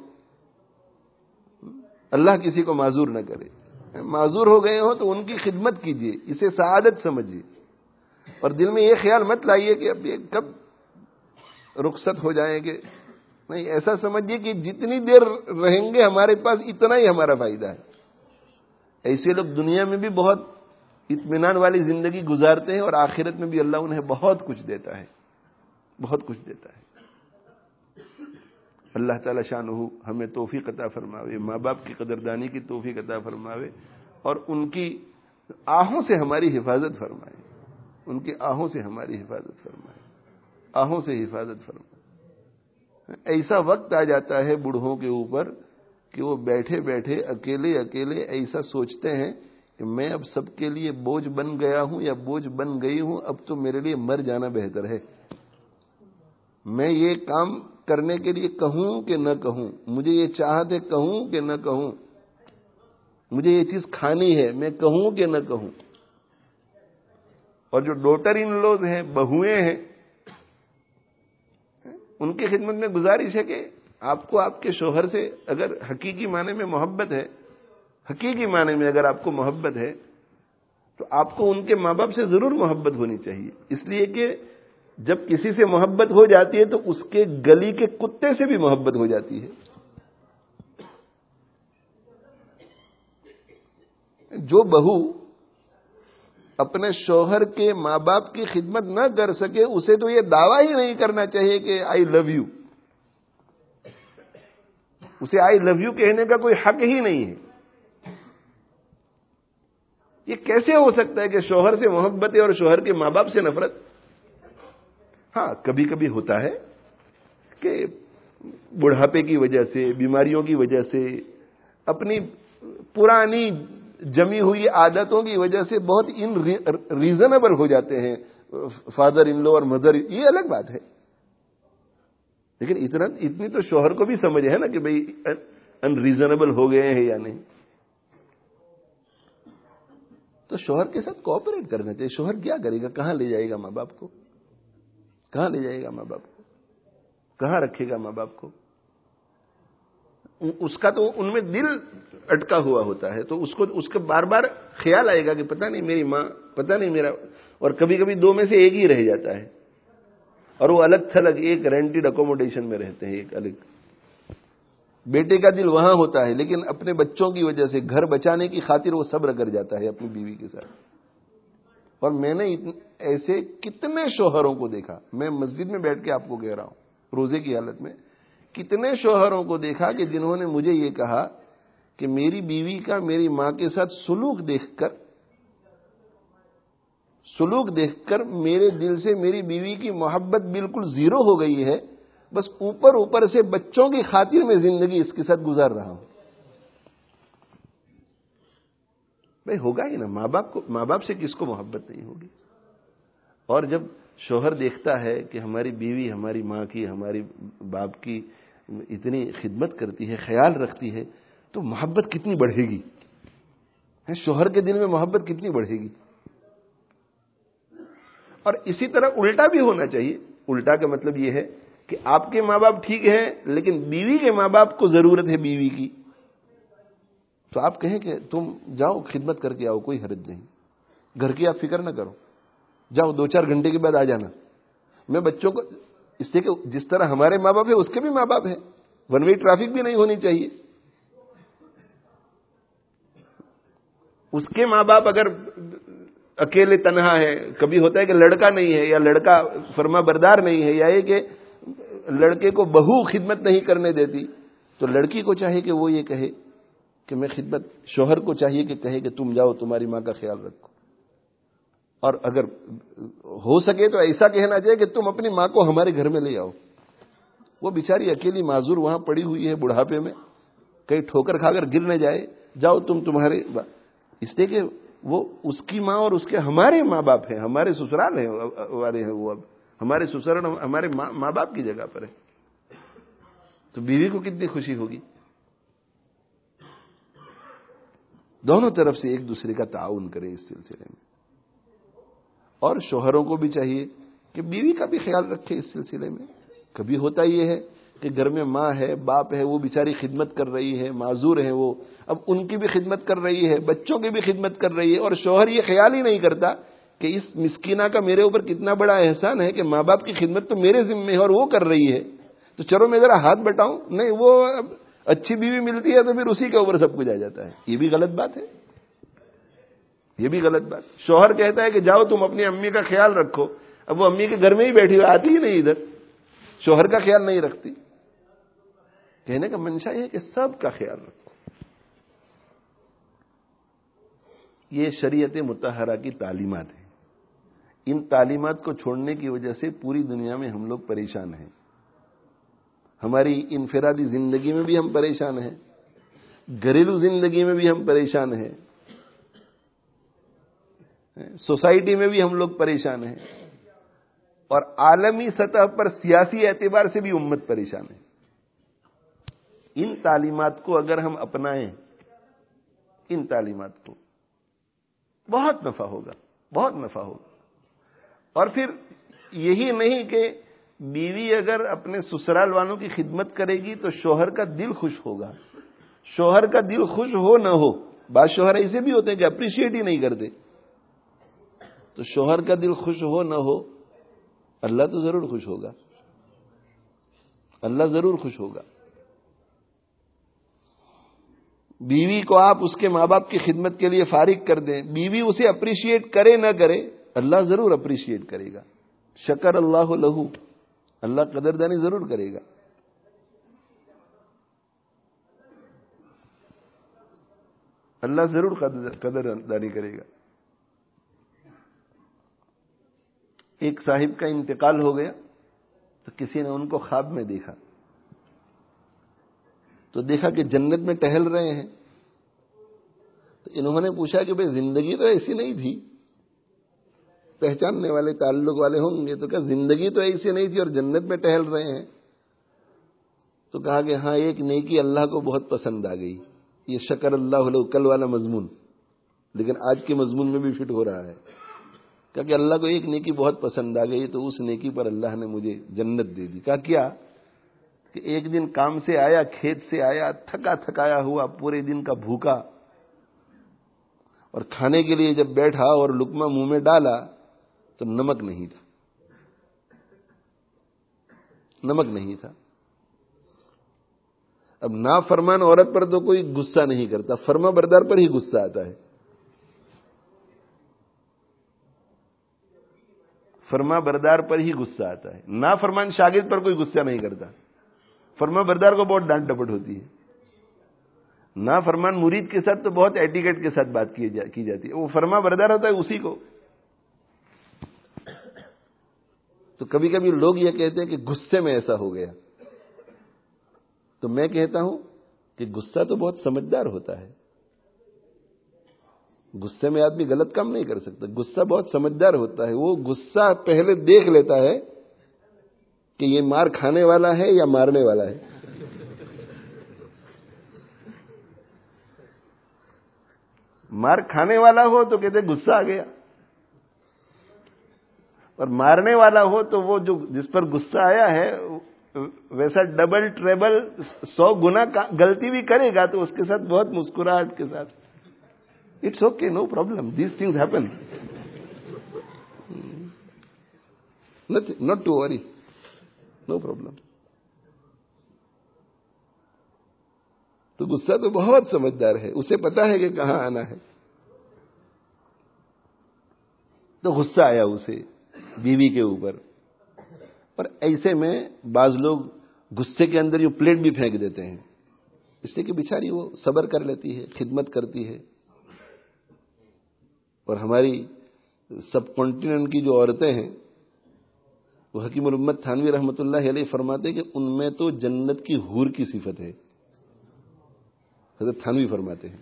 اللہ کسی کو معذور نہ کرے، معذور ہو گئے ہوں تو ان کی خدمت کیجیے، اسے سعادت سمجھیے. اور دل میں یہ خیال مت لائیے کہ اب یہ کب رخصت ہو جائیں گے. نہیں، ایسا سمجھیے کہ جتنی دیر رہیں گے ہمارے پاس اتنا ہی ہمارا فائدہ ہے. ایسے لوگ دنیا میں بھی بہت اطمینان والی زندگی گزارتے ہیں اور آخرت میں بھی اللہ انہیں بہت کچھ دیتا ہے، بہت کچھ دیتا ہے. اللہ تعالی شانہ ہمیں توفیق عطا فرماوے، ماں باپ کی قدردانی کی توفیق عطا فرماوے، اور ان کی آہوں سے ہماری حفاظت فرمائے، ان کی آہوں سے ہماری حفاظت فرمائے، آہوں سے حفاظت فرمائے۔ ایسا وقت آ جاتا ہے بوڑھوں کے اوپر کہ وہ بیٹھے بیٹھے اکیلے اکیلے ایسا سوچتے ہیں کہ میں اب سب کے لیے بوجھ بن گیا ہوں یا بوجھ بن گئی ہوں، اب تو میرے لیے مر جانا بہتر ہے۔ میں یہ کام کرنے کے لیے کہوں کہ نہ کہوں، مجھے یہ چاہت ہے کہوں کہ نہ کہوں، مجھے یہ چیز کھانی ہے میں کہوں کہ نہ کہوں۔ اور جو ڈاٹر ان لوز ہیں، بہویں ہیں، ان کی خدمت میں گزارش ہے کہ آپ کو آپ کے شوہر سے اگر حقیقی معنی میں محبت ہے، حقیقی معنی میں اگر آپ کو محبت ہے تو آپ کو ان کے ماں باپ سے ضرور محبت ہونی چاہیے، اس لیے کہ جب کسی سے محبت ہو جاتی ہے تو اس کے گلی کے کتے سے بھی محبت ہو جاتی ہے۔ جو بہو اپنے شوہر کے ماں باپ کی خدمت نہ کر سکے اسے تو یہ دعویٰ ہی نہیں کرنا چاہیے کہ آئی لو یو، اسے آئی لو یو کہنے کا کوئی حق ہی نہیں ہے۔ یہ کیسے ہو سکتا ہے کہ شوہر سے محبت ہے اور شوہر کے ماں باپ سے نفرت؟ ہاں کبھی کبھی ہوتا ہے کہ بڑھاپے کی وجہ سے، بیماریوں کی وجہ سے، اپنی پرانی جمی ہوئی عادتوں کی وجہ سے بہت ان ریزنیبل ہو جاتے ہیں فادر ان لو اور مدر، یہ الگ بات ہے، لیکن اتنا اتنی تو شوہر کو بھی سمجھ ہے نا کہ بھئی ان ریزنیبل ہو گئے ہیں یا نہیں۔ تو شوہر کے ساتھ کوآپریٹ کرنا چاہیے۔ شوہر کیا کرے گا؟ کہاں لے جائے گا ماں باپ کو؟ کہاں لے جائے گا ماں باپ کو؟ کہاں رکھے گا ماں باپ کو؟ اس کا تو ان میں دل اٹکا ہوا ہوتا ہے، تو اس کو اس کا بار بار خیال آئے گا کہ پتہ نہیں میری ماں، پتہ نہیں میرا، اور کبھی کبھی دو میں سے ایک ہی رہ جاتا ہے اور وہ الگ تھلگ ایک رینٹڈ اکوموڈیشن میں رہتے ہیں، ایک الگ۔ بیٹے کا دل وہاں ہوتا ہے لیکن اپنے بچوں کی وجہ سے گھر بچانے کی خاطر وہ صبر کر جاتا ہے اپنی بیوی کے ساتھ۔ اور میں نے ایسے کتنے شوہروں کو دیکھا، میں مسجد میں بیٹھ کے آپ کو کہہ رہا ہوں، روزے کی حالت میں کتنے شوہروں کو دیکھا کہ جنہوں نے مجھے یہ کہا کہ میری بیوی کا میری ماں کے ساتھ سلوک دیکھ کر سلوک دیکھ کر میرے دل سے میری بیوی کی محبت بالکل زیرو ہو گئی ہے، بس اوپر اوپر سے بچوں کی خاطر میں زندگی اس کے ساتھ گزار رہا ہوں۔ بھائی ہوگا ہی نا، ماں باپ کو، ماں باپ سے کس کو محبت نہیں ہوگی؟ اور جب شوہر دیکھتا ہے کہ ہماری بیوی ہماری ماں کی، ہماری باپ کی اتنی خدمت کرتی ہے، خیال رکھتی ہے، تو محبت کتنی بڑھے گی، شوہر کے دل میں محبت کتنی بڑھے گی۔ اور اسی طرح الٹا بھی ہونا چاہیے۔ الٹا کا مطلب یہ ہے کہ آپ کے ماں باپ ٹھیک ہیں لیکن بیوی کے ماں باپ کو ضرورت ہے بیوی کی، تو آپ کہیں کہ تم جاؤ خدمت کر کے آؤ، کوئی حرج نہیں، گھر کی آپ فکر نہ کرو، جاؤ دو چار گھنٹے کے بعد آ جانا۔ میں بچوں کو، اس لیے کہ جس طرح ہمارے ماں باپ ہیں اس کے بھی ماں باپ ہیں، ون وے ٹریفک بھی نہیں ہونی چاہیے۔ اس کے ماں باپ اگر اکیلے تنہا ہے، کبھی ہوتا ہے کہ لڑکا نہیں ہے یا لڑکا فرما بردار نہیں ہے، یا یہ کہ لڑکے کو بہو خدمت نہیں کرنے دیتی، تو لڑکی کو چاہیے کہ وہ یہ کہے کہ میں خدمت، شوہر کو چاہیے کہ کہے کہ تم جاؤ تمہاری ماں کا خیال رکھو۔ اور اگر ہو سکے تو ایسا کہنا چاہیے کہ تم اپنی ماں کو ہمارے گھر میں لے آؤ، وہ بیچاری اکیلی معذور وہاں پڑی ہوئی ہے بڑھاپے میں، کہیں ٹھوکر کھا کر گر نہ جائے، جاؤ تم تمہارے، اس لیے کہ وہ اس کی ماں اور اس کے ہمارے ماں باپ ہیں، ہمارے سسرال ہیں والے ہیں، وہ اب ہمارے سسرال ہمارے ماں باپ کی جگہ پر ہے، تو بیوی کو کتنی خوشی ہوگی۔ دونوں طرف سے ایک دوسرے کا تعاون کریں اس سلسلے میں، اور شوہروں کو بھی چاہیے کہ بیوی کا بھی خیال رکھے اس سلسلے میں۔ کبھی ہوتا یہ ہے کہ گھر میں ماں ہے، باپ ہے، وہ بیچاری خدمت کر رہی ہے، معذور ہے وہ، اب ان کی بھی خدمت کر رہی ہے، بچوں کی بھی خدمت کر رہی ہے، اور شوہر یہ خیال ہی نہیں کرتا کہ اس مسکینہ کا میرے اوپر کتنا بڑا احسان ہے کہ ماں باپ کی خدمت تو میرے ذمہ ہے اور وہ کر رہی ہے، تو چلو میں ذرا ہاتھ بٹاؤں۔ نہیں، وہ اچھی بیوی ملتی ہے تو پھر اسی کے اوپر سب کچھ آ جاتا ہے۔ یہ بھی غلط بات ہے، یہ بھی غلط بات۔ شوہر کہتا ہے کہ جاؤ تم اپنی امی کا خیال رکھو، اب وہ امی کے گھر میں ہی بیٹھی ہوئی، آتی ہی نہیں ادھر، شوہر کا خیال نہیں رکھتی۔ کہنے کا منشا یہ ہے کہ سب کا خیال رکھو. یہ شریعت مطہرہ کی تعلیمات ہیں. ان تعلیمات کو چھوڑنے کی وجہ سے پوری دنیا میں ہم لوگ پریشان ہیں. ہماری انفرادی زندگی میں بھی ہم پریشان ہیں, گھریلو زندگی میں بھی ہم پریشان ہیں, سوسائٹی میں بھی ہم لوگ پریشان ہیں, اور عالمی سطح پر سیاسی اعتبار سے بھی امت پریشان ہے. ان تعلیمات کو اگر ہم اپنائیں, ان تعلیمات کو, بہت نفع ہوگا, بہت نفع ہوگا. اور پھر یہی نہیں کہ بیوی اگر اپنے سسرال والوں کی خدمت کرے گی تو شوہر کا دل خوش ہوگا. شوہر کا دل خوش ہو نہ ہو, بعض شوہر ایسے بھی ہوتے ہیں کہ اپریشیٹ ہی نہیں کرتے, تو شوہر کا دل خوش ہو نہ ہو, اللہ تو ضرور خوش ہوگا, اللہ ضرور خوش ہوگا. بیوی کو آپ اس کے ماں باپ کی خدمت کے لیے فارغ کر دیں, بیوی اسے اپریشیٹ کرے نہ کرے, اللہ ضرور اپریشیٹ کرے گا. شکر اللہ لہو, اللہ قدردانی ضرور کرے گا. اللہ ضرور قدردانی کرے گا. ایک صاحب کا انتقال ہو گیا تو کسی نے ان کو خواب میں دیکھا, تو دیکھا کہ جنت میں ٹہل رہے ہیں. تو انہوں نے پوچھا کہ بھئی زندگی تو ایسی نہیں تھی, پہچاننے والے تعلق والے ہوں گے, تو کہا زندگی تو ایسی نہیں تھی اور جنت میں ٹہل رہے ہیں. تو کہا کہ ہاں ایک نیکی اللہ کو بہت پسند آ گئی, یہ شکر اللہ لہو کل والا مضمون, لیکن آج کے مضمون میں بھی فٹ ہو رہا ہے. کہا کہ اللہ کو ایک نیکی بہت پسند آ گئی تو اس نیکی پر اللہ نے مجھے جنت دے دی. کہا کیا؟ کہ ایک دن کام سے آیا, کھیت سے آیا, تھکا تھکایا ہوا, پورے دن کا بھوکا, اور کھانے کے لیے جب بیٹھا اور لقمہ منہ میں ڈالا تو نمک نہیں تھا, نمک نہیں تھا. اب نافرمان عورت پر تو کوئی غصہ نہیں کرتا, فرما بردار پر ہی غصہ آتا ہے. فرما بردار پر ہی غصہ آتا ہے, نافرمان شاگرد پر کوئی غصہ نہیں کرتا. فرما بردار کو بہت ڈانٹ ڈپٹ ہوتی ہے. نافرمان مرید کے ساتھ تو بہت ایٹیکیٹ کے ساتھ بات کی جاتی ہے, وہ فرما بردار ہوتا ہے اسی کو. تو کبھی کبھی لوگ یہ کہتے ہیں کہ غصے میں ایسا ہو گیا, تو میں کہتا ہوں کہ غصہ تو بہت سمجھدار ہوتا ہے. غصے میں آدمی غلط کام نہیں کر سکتا, غصہ بہت سمجھدار ہوتا ہے. وہ غصہ پہلے دیکھ لیتا ہے کہ یہ مار کھانے والا ہے یا مارنے والا ہے. مار کھانے والا ہو تو کہتے غصہ آ گیا, اور مارنے والا ہو تو وہ جو جس پر غصہ آیا ہے ویسا ڈبل ٹریبل سو گنا غلطی بھی کرے گا تو اس کے ساتھ بہت مسکراہٹ کے ساتھ, it's okay, no problem, these things happen, not to worry, no problem. تو غصہ تو بہت سمجھدار ہے, اسے پتا ہے کہ کہاں آنا ہے. تو غصہ آیا اسے بیوی کے اوپر, اور ایسے میں بعض لوگ غصے کے اندر جو پلیٹ بھی پھینک دیتے ہیں, اس لیے کہ بیچاری وہ صبر کر لیتی ہے, خدمت کرتی ہے. اور ہماری سب کانٹیننٹ کی جو عورتیں ہیں, وہ حکیم الامت تھانوی رحمۃ اللہ علیہ فرماتے ہیں کہ ان میں تو جنت کی حور کی صفت ہے. حضرت تھانوی فرماتے ہیں,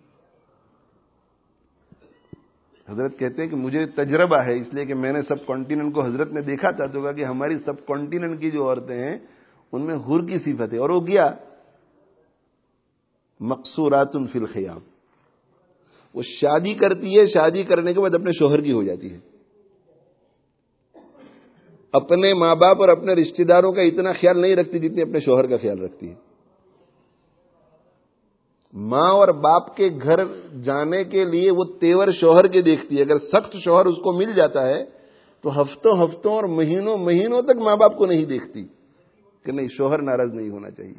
حضرت کہتے ہیں کہ مجھے تجربہ ہے, اس لیے کہ میں نے سب کانٹیننٹ کو حضرت نے دیکھا تھا, تو کہا کہ ہماری سب کانٹیننٹ کی جو عورتیں ہیں ان میں حور کی صفت ہے. اور وہ کیا؟ مقصورات فی الخیام, وہ شادی کرتی ہے, شادی کرنے کے بعد اپنے شوہر کی ہو جاتی ہے. اپنے ماں باپ اور اپنے رشتہ داروں کا اتنا خیال نہیں رکھتی جتنی اپنے شوہر کا خیال رکھتی ہے. ماں اور باپ کے گھر جانے کے لیے وہ تیور شوہر کے دیکھتی ہے. اگر سخت شوہر اس کو مل جاتا ہے تو ہفتوں ہفتوں اور مہینوں مہینوں تک ماں باپ کو نہیں دیکھتی کہ نہیں شوہر ناراض نہیں ہونا چاہیے.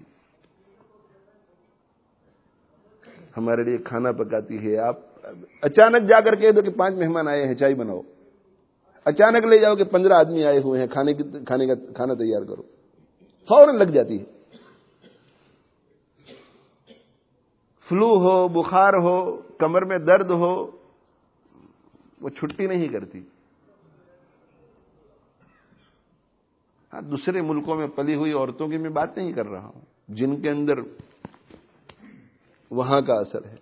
ہمارے لیے کھانا پکاتی ہے, آپ اچانک جا کر کہہ دو کہ پانچ مہمان آئے ہیں, چائے بناؤ. اچانک لے جاؤ کہ پندرہ آدمی آئے ہوئے ہیں, کھانے کی کھانے کا کھانا تیار کرو, فوراً لگ جاتی ہے. فلو ہو، بخار ہو، کمر میں درد ہو، وہ چھٹی نہیں کرتی. ہاں دوسرے ملکوں میں پلی ہوئی عورتوں کی میں بات نہیں کر رہا ہوں، جن کے اندر وہاں کا اثر ہے.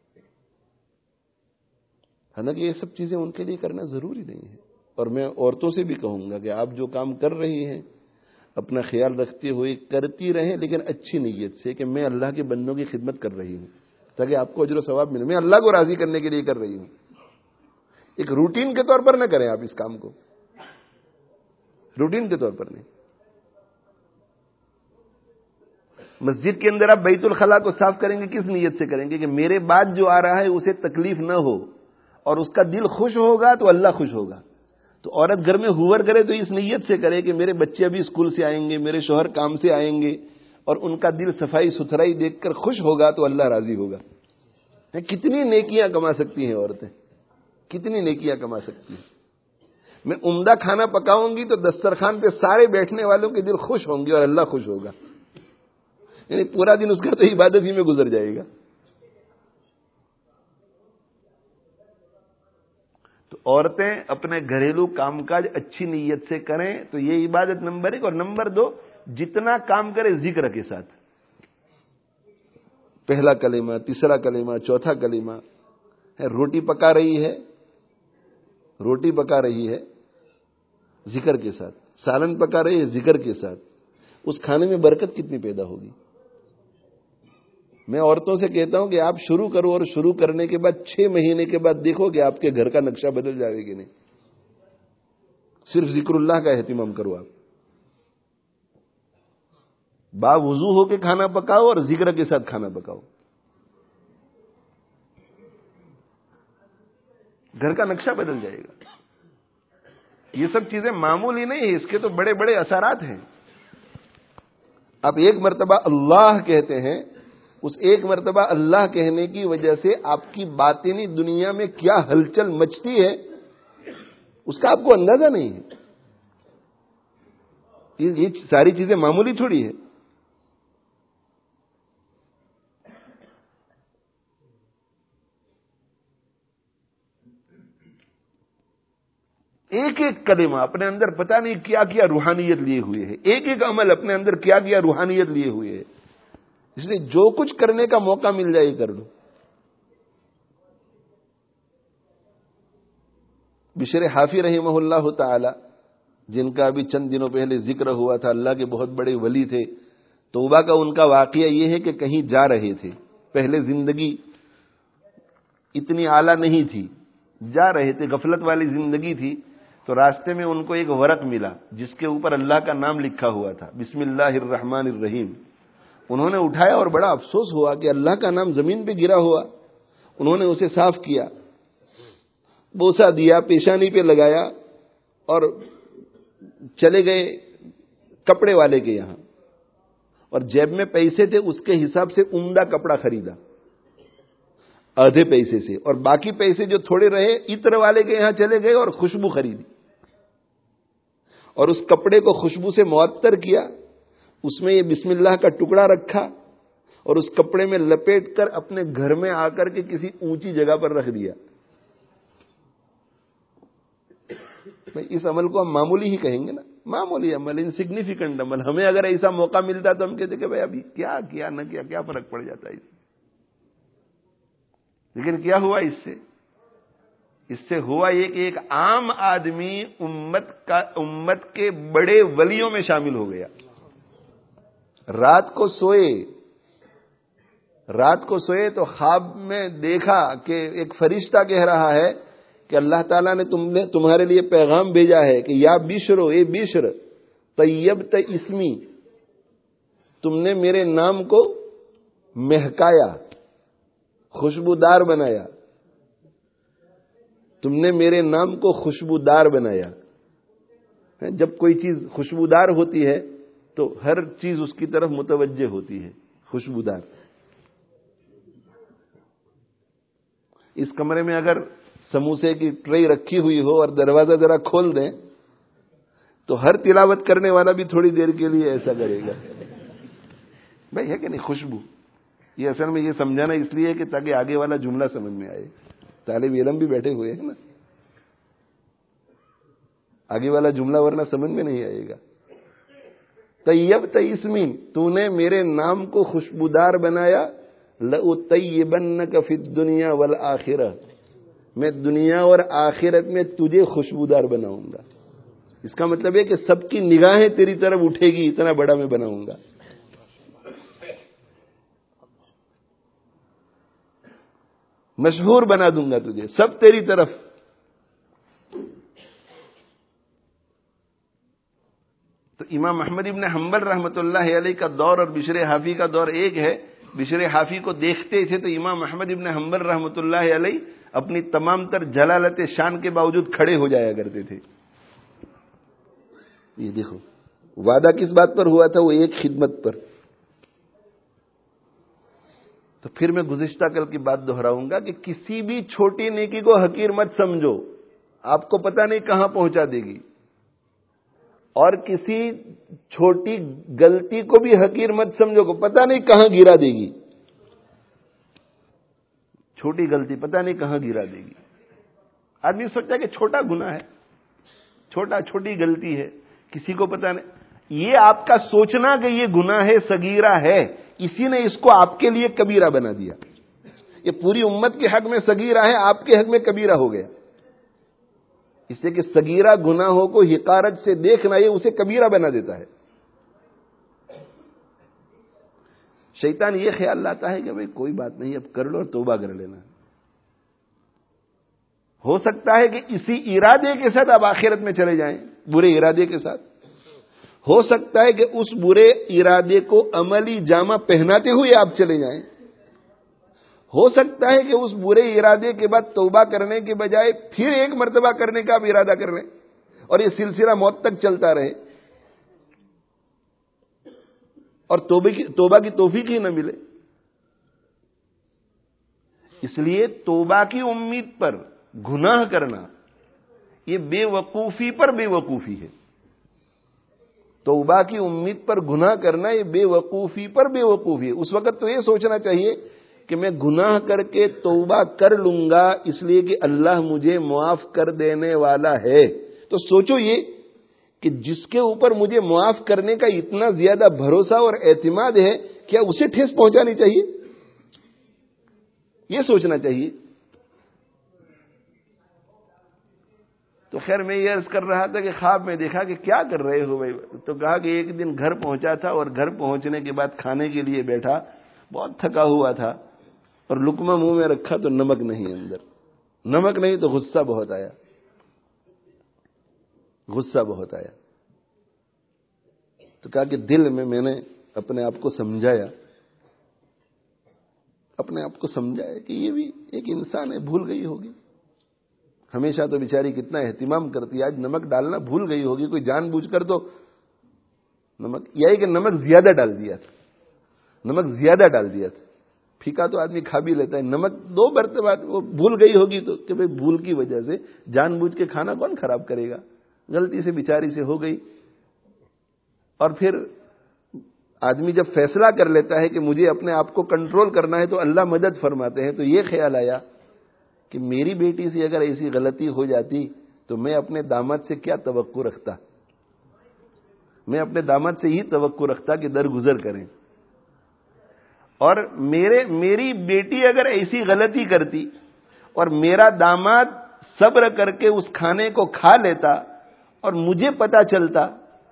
حالانکہ یہ سب چیزیں ان کے لیے کرنا ضروری نہیں ہے. اور میں عورتوں سے بھی کہوں گا کہ آپ جو کام کر رہی ہیں اپنا خیال رکھتے ہوئے کرتی رہیں، لیکن اچھی نیت سے کہ میں اللہ کے بندوں کی خدمت کر رہی ہوں تاکہ آپ کو اجر و ثواب ملے. میں اللہ کو راضی کرنے کے لیے کر رہی ہوں. ایک روٹین کے طور پر نہ کریں آپ اس کام کو، روٹین کے طور پر نہیں. مسجد کے اندر آپ بیت الخلاء کو صاف کریں گے کس نیت سے کریں گے؟ کہ میرے بعد جو آ رہا ہے اسے تکلیف نہ ہو اور اس کا دل خوش ہوگا تو اللہ خوش ہوگا. تو عورت گھر میں ہوور کرے تو اس نیت سے کرے کہ میرے بچے ابھی اسکول سے آئیں گے، میرے شوہر کام سے آئیں گے، اور ان کا دل صفائی ستھرائی دیکھ کر خوش ہوگا تو اللہ راضی ہوگا. کتنی نیکیاں کما سکتی ہیں عورتیں، کتنی نیکیاں کما سکتی ہیں. میں عمدہ کھانا پکاؤں گی تو دسترخوان پہ سارے بیٹھنے والوں کے دل خوش ہوں گے اور اللہ خوش ہوگا. یعنی پورا دن اس کا تو عبادت ہی میں گزر جائے گا. تو عورتیں اپنے گھریلو کام کاج اچھی نیت سے کریں تو یہ عبادت نمبر ایک. اور نمبر دو، جتنا کام کرے ذکر کے ساتھ. پہلا کلمہ، تیسرا کلمہ، چوتھا کلمہ. روٹی پکا رہی ہے، روٹی پکا رہی ہے ذکر کے ساتھ، سالن پکا رہی ہے ذکر کے ساتھ. اس کھانے میں برکت کتنی پیدا ہوگی. میں عورتوں سے کہتا ہوں کہ آپ شروع کرو، اور شروع کرنے کے بعد چھ مہینے کے بعد دیکھو کہ آپ کے گھر کا نقشہ بدل جائے گی نہیں. صرف ذکر اللہ کا اہتمام کرو. آپ با وضو ہو کے کھانا پکاؤ اور ذکر کے ساتھ کھانا پکاؤ، گھر کا نقشہ بدل جائے گا. یہ سب چیزیں معمولی نہیں ہیں، اس کے تو بڑے بڑے اثرات ہیں. آپ ایک مرتبہ اللہ کہتے ہیں، اس ایک مرتبہ اللہ کہنے کی وجہ سے آپ کی باطنی دنیا میں کیا ہلچل مچتی ہے اس کا آپ کو اندازہ نہیں ہے. یہ ساری چیزیں معمولی تھوڑی ہے. ایک ایک کلمہ اپنے اندر پتہ نہیں کیا کیا روحانیت لیے ہوئے ہے، ایک ایک عمل اپنے اندر کیا کیا روحانیت لیے ہوئے ہے. اس لیے جو کچھ کرنے کا موقع مل جائے کر لو. بشر حافی رحمہ اللہ تعالی، جن کا ابھی چند دنوں پہلے ذکر ہوا تھا، اللہ کے بہت بڑے ولی تھے. توبہ کا ان کا واقعہ یہ ہے کہ کہیں جا رہے تھے، پہلے زندگی اتنی اعلیٰ نہیں تھی، جا رہے تھے، غفلت والی زندگی تھی. تو راستے میں ان کو ایک ورق ملا جس کے اوپر اللہ کا نام لکھا ہوا تھا، بسم اللہ الرحمن الرحیم. انہوں نے اٹھایا اور بڑا افسوس ہوا کہ اللہ کا نام زمین پہ گرا ہوا. انہوں نے اسے صاف کیا، بوسا دیا، پیشانی پہ لگایا اور چلے گئے کپڑے والے کے یہاں. اور جیب میں پیسے تھے، اس کے حساب سے عمدہ کپڑا خریدا آدھے پیسے سے، اور باقی پیسے جو تھوڑے رہے عطر والے کے یہاں چلے گئے اور خوشبو خریدی اور اس کپڑے کو خوشبو سے معطر کیا. اس میں یہ بسم اللہ کا ٹکڑا رکھا اور اس کپڑے میں لپیٹ کر اپنے گھر میں آ کر کے کسی اونچی جگہ پر رکھ دیا. اس عمل کو ہم معمولی ہی کہیں گے نا، معمولی عمل، انسگنیفیکنٹ عمل. ہمیں اگر ایسا موقع ملتا تو ہم کہتے کہ بھائی ابھی کیا کیا نہ کیا کیا فرق پڑ جاتا ہے اس سے. لیکن کیا ہوا اس سے؟ اس سے ہوا یہ کہ ایک عام آدمی امت کا امت کے بڑے ولیوں میں شامل ہو گیا. رات کو سوئے رات کو سوئے تو خواب میں دیکھا کہ ایک فرشتہ کہہ رہا ہے کہ اللہ تعالیٰ نے تم نے تمہارے لیے پیغام بھیجا ہے کہ یا بشرو، اے بشر، طیبت اسمی، تم نے میرے نام کو مہکایا، خوشبودار بنایا، تم نے میرے نام کو خوشبودار بنایا. جب کوئی چیز خوشبودار ہوتی ہے تو ہر چیز اس کی طرف متوجہ ہوتی ہے. خوشبودار. اس کمرے میں اگر سموسے کی ٹرے رکھی ہوئی ہو اور دروازہ ذرا کھول دیں تو ہر تلاوت کرنے والا بھی تھوڑی دیر کے لیے ایسا کرے گا. بھائی ہے کہ نہیں؟ خوشبو یہ اصل میں یہ سمجھانا اس لیے کہ تاکہ آگے والا جملہ سمجھ میں آئے. طالب علم بھی بیٹھے ہوئے ہیں نا, آگے والا جملہ ورنہ سمجھ میں نہیں آئے گا. طیبت اسمی, تو نے میرے نام کو خوشبودار بنایا. لأطیبنک فی الدنیا والآخرہ, میں دنیا اور آخرت میں تجھے خوشبودار بناؤں گا. اس کا مطلب ہے کہ سب کی نگاہیں تیری طرف اٹھے گی, اتنا بڑا میں بناؤں گا. مشہور بنا دوں گا تجھے, سب تیری طرف. تو امام احمد ابن حنبل رحمۃ اللہ علیہ کا دور اور بشر حافی کا دور ایک ہے. بشر حافی کو دیکھتے تھے تو امام احمد ابن حنبل رحمۃ اللہ علیہ اپنی تمام تر جلالت شان کے باوجود کھڑے ہو جایا کرتے تھے. یہ دیکھو وعدہ کس بات پر ہوا تھا, وہ ایک خدمت پر. تو پھر میں گزشتہ کل کی بات دہراؤں گا کہ کسی بھی چھوٹی نیکی کو حقیر مت سمجھو, آپ کو پتہ نہیں کہاں پہنچا دے گی. اور کسی چھوٹی غلطی کو بھی حقیر مت سمجھو, کو پتہ نہیں کہاں گرا دے گی. چھوٹی غلطی پتہ نہیں کہاں گرا دے گی. آدمی سوچتا ہے کہ چھوٹا گناہ ہے, چھوٹا چھوٹی غلطی ہے, کسی کو پتہ نہیں. یہ آپ کا سوچنا کہ یہ گناہ ہے, صغیرہ ہے, اسی نے اس کو آپ کے لیے کبیرہ بنا دیا. یہ پوری امت کے حق میں صغیرہ ہے, آپ کے حق میں کبیرہ ہو گیا. اس سے کہ صغیرہ گناہوں کو حقارت سے دیکھنا یہ اسے کبیرہ بنا دیتا ہے. شیطان یہ خیال لاتا ہے کہ بھئی کوئی بات نہیں, اب کر لو اور توبہ کر لینا. ہو سکتا ہے کہ اسی ارادے کے ساتھ آپ آخرت میں چلے جائیں, برے ارادے کے ساتھ. ہو سکتا ہے کہ اس برے ارادے کو عملی جامہ پہناتے ہوئے آپ چلے جائیں. ہو سکتا ہے کہ اس برے ارادے کے بعد توبہ کرنے کے بجائے پھر ایک مرتبہ کرنے کا آپ ارادہ کر لیں اور یہ سلسلہ موت تک چلتا رہے اور توبہ کی توبہ کی توفیق ہی نہ ملے. اس لیے توبہ کی امید پر گناہ کرنا یہ بے وقوفی پر بے وقوفی ہے. توبہ کی امید پر گناہ کرنا یہ بے وقوفی پر بے وقوفی ہے. اس وقت تو یہ سوچنا چاہیے کہ میں گناہ کر کے توبہ کر لوں گا اس لیے کہ اللہ مجھے معاف کر دینے والا ہے. تو سوچو یہ کہ جس کے اوپر مجھے معاف کرنے کا اتنا زیادہ بھروسہ اور اعتماد ہے, کیا اسے ٹھیس پہنچانی چاہیے؟ یہ سوچنا چاہیے. تو خیر میں یہ عرض کر رہا تھا کہ خواب میں دیکھا کہ کیا کر رہے ہو بھائی, تو کہا کہ ایک دن گھر پہنچا تھا اور گھر پہنچنے کے بعد کھانے کے لیے بیٹھا, بہت تھکا ہوا تھا اور لقمہ منہ میں رکھا تو نمک نہیں اندر. نمک نہیں تو غصہ بہت آیا, غصہ بہت آیا. تو کہا کہ دل میں میں نے اپنے آپ کو سمجھایا, اپنے آپ کو سمجھایا کہ یہ بھی ایک انسان ہے, بھول گئی ہوگی. ہمیشہ تو بیچاری کتنا اہتمام کرتی ہے, آج نمک ڈالنا بھول گئی ہوگی. کوئی جان بوجھ کر تو نمک, یہی کہ نمک زیادہ ڈال دیا تھا, نمک زیادہ ڈال دیا تھا. پھیکا تو آدمی کھا بھی لیتا ہے, نمک دو مرتبہ وہ بھول گئی ہوگی تو کہ بھئی بھول کی وجہ سے جان بوجھ کے کھانا کون خراب کرے گا, غلطی سے بیچاری سے ہو گئی. اور پھر آدمی جب فیصلہ کر لیتا ہے کہ مجھے اپنے آپ کو کنٹرول کرنا ہے تو اللہ مدد فرماتے ہیں. تو یہ خیال آیا کہ میری بیٹی سے اگر ایسی غلطی ہو جاتی تو میں اپنے داماد سے کیا توقع رکھتا, میں اپنے داماد سے ہی توقع رکھتا کہ درگزر کریں. اور میرے میری بیٹی اگر ایسی غلطی کرتی اور میرا داماد صبر کر کے اس کھانے کو کھا لیتا اور مجھے پتا چلتا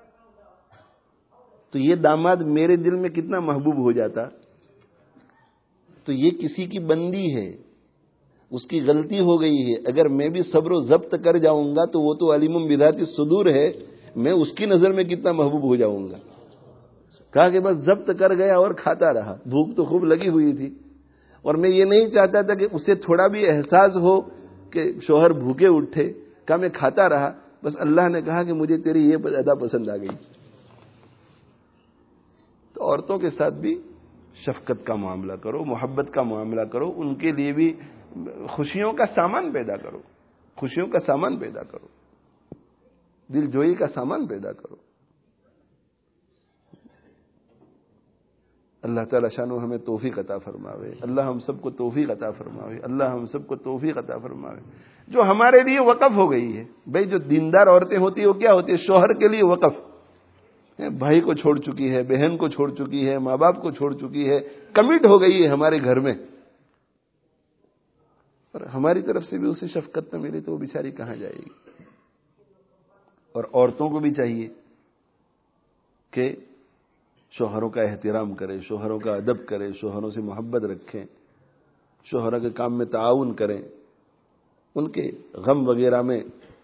تو یہ داماد میرے دل میں کتنا محبوب ہو جاتا. تو یہ کسی کی بندی ہے, اس کی غلطی ہو گئی ہے, اگر میں بھی صبر و ضبط کر جاؤں گا تو وہ تو علیم بذات الصدور ہے, میں اس کی نظر میں کتنا محبوب ہو جاؤں گا. کہا کہ بس ضبط کر گیا اور کھاتا رہا, بھوک تو خوب لگی ہوئی تھی اور میں یہ نہیں چاہتا تھا کہ اسے تھوڑا بھی احساس ہو کہ شوہر بھوکے اٹھے. کہا میں کھاتا رہا, بس اللہ نے کہا کہ مجھے تیری یہ ادا پسند آ گئی. تو عورتوں کے ساتھ بھی شفقت کا معاملہ کرو, محبت کا معاملہ کرو, ان کے لیے بھی خوشیوں کا سامان پیدا کرو, خوشیوں کا سامان پیدا کرو, دل جوئی کا سامان پیدا کرو. اللہ تعالیٰ شانو ہمیں توفیق عطا فرماوے، اللہ ہم سب کو توفیق عطا فرماوے، اللہ ہم سب کو توفیق عطا فرماوے۔ جو ہمارے لیے وقف ہو گئی ہے، بھئی جو دیندار عورتیں ہوتی ہیں وہ کیا ہوتی ہے؟ شوہر کے لیے وقف، بھائی کو چھوڑ چکی ہے، بہن کو چھوڑ چکی ہے، ماں باپ کو چھوڑ چکی ہے، کمٹ ہو گئی ہے ہمارے گھر میں، اور ہماری طرف سے بھی اسے شفقت نہ ملی تو وہ بیچاری کہاں جائے گی؟ اور عورتوں کو بھی چاہیے کہ شوہروں کا احترام کریں، شوہروں کا ادب کریں، شوہروں سے محبت رکھیں، شوہروں کے کام میں تعاون کریں، ان کے غم وغیرہ میں